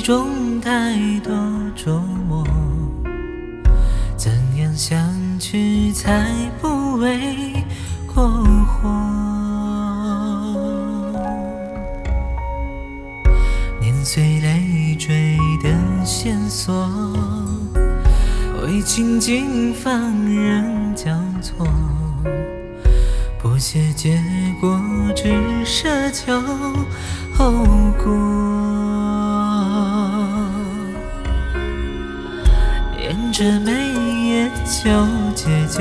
中太多琢磨，怎样相聚才不为过火？碾碎累赘的线索，为情境放任交错，不屑结果，只奢求后果。沿着眉眼纠结就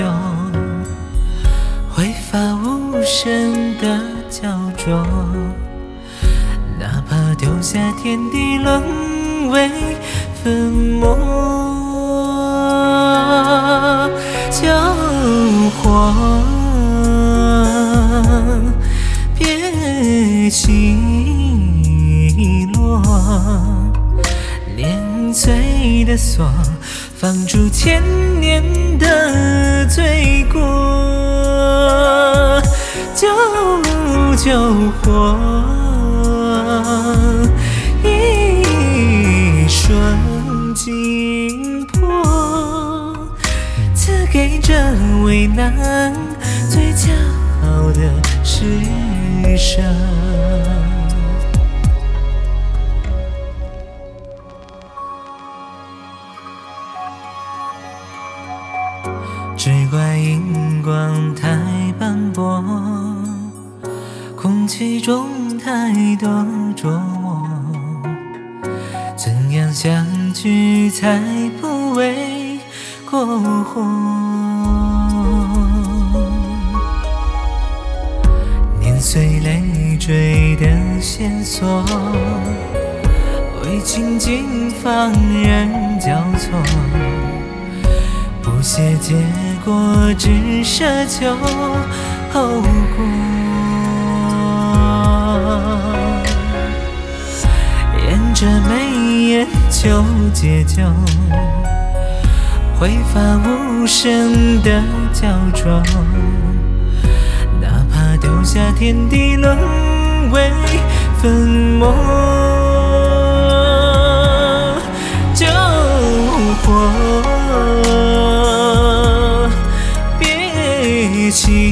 挥发无声的焦灼，哪怕丢下天地沦为粉末。救火，别起落，碾碎的锁，放逐千年的罪过。救火，一瞬惊破，赐给这为难最骄傲的施舍。只怪荧光太斑驳，空气中太多琢磨，怎样相聚才不为过火？碾碎累赘的线索，为情境放任交错，不屑结果，只奢求后果。沿着眉眼纠结就挥发无声的焦灼，哪怕丢下天地沦为粉末。救火，别起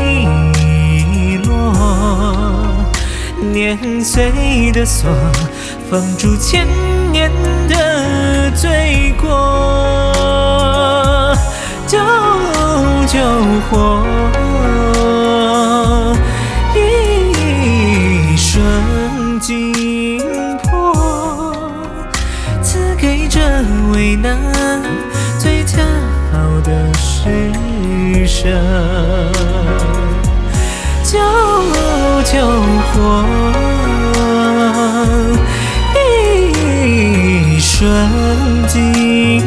落，碾碎的锁，放逐千年的罪过。救火，一瞬惊破，赐给这为难最骄傲的施舍。救火，一瞬惊